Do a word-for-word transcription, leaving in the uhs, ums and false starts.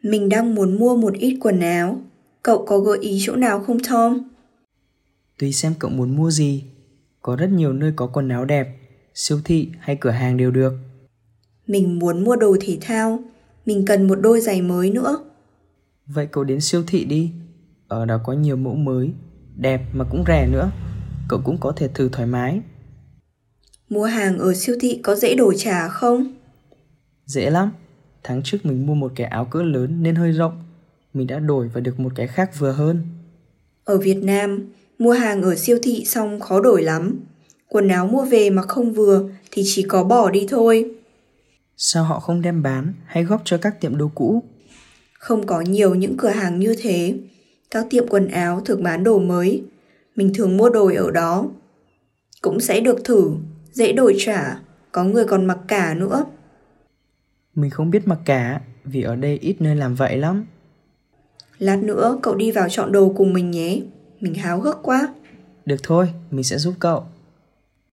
Mình đang muốn mua một ít quần áo. Cậu có gợi ý chỗ nào không Tom? Tùy xem cậu muốn mua gì. Có rất nhiều nơi có quần áo đẹp, siêu thị hay cửa hàng đều được. Mình muốn mua đồ thể thao. Mình cần một đôi giày mới nữa. Vậy cậu đến siêu thị đi. Ở đó có nhiều mẫu mới, đẹp mà cũng rẻ nữa. Cậu cũng có thể thử thoải mái. Mua hàng ở siêu thị có dễ đổi trả không? Dễ lắm. Tháng trước mình mua một cái áo cỡ lớn nên hơi rộng. Mình đã đổi và được một cái khác vừa hơn. Ở Việt Nam, mua hàng ở siêu thị xong khó đổi lắm. Quần áo mua về mà không vừa thì chỉ có bỏ đi thôi. Sao họ không đem bán hay góp cho các tiệm đồ cũ? Không có nhiều những cửa hàng như thế. Các tiệm quần áo thường bán đồ mới. Mình thường mua đồ ở đó. Cũng sẽ được thử, dễ đổi trả, có người còn mặc cả nữa. Mình không biết mặc cả vì ở đây ít nơi làm vậy lắm. Lát nữa cậu đi vào chọn đồ cùng mình nhé. Mình háo hức quá. Được thôi, mình sẽ giúp cậu.